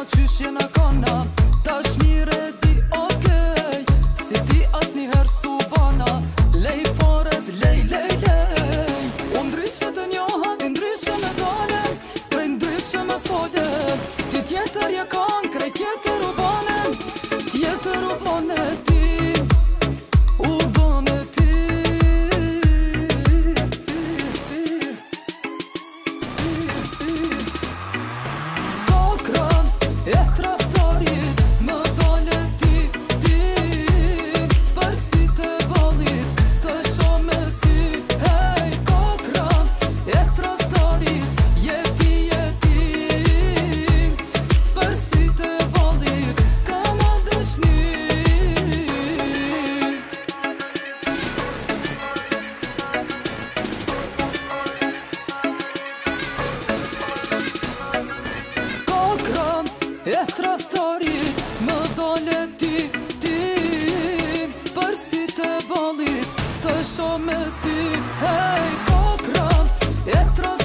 qysh jena kana, tash mire di okej, si ti asniher s'u bana, lej faret, lej. Unë ndryshe të njoha, ti ndryshe me dale, prej ndryshe me fole, ti tjetër je kan, krej tjetër u bane, tjetër u bane ti. E trastori, më dole ti, për si të balit, s'të shoh me sy, hej kokra, e trastori.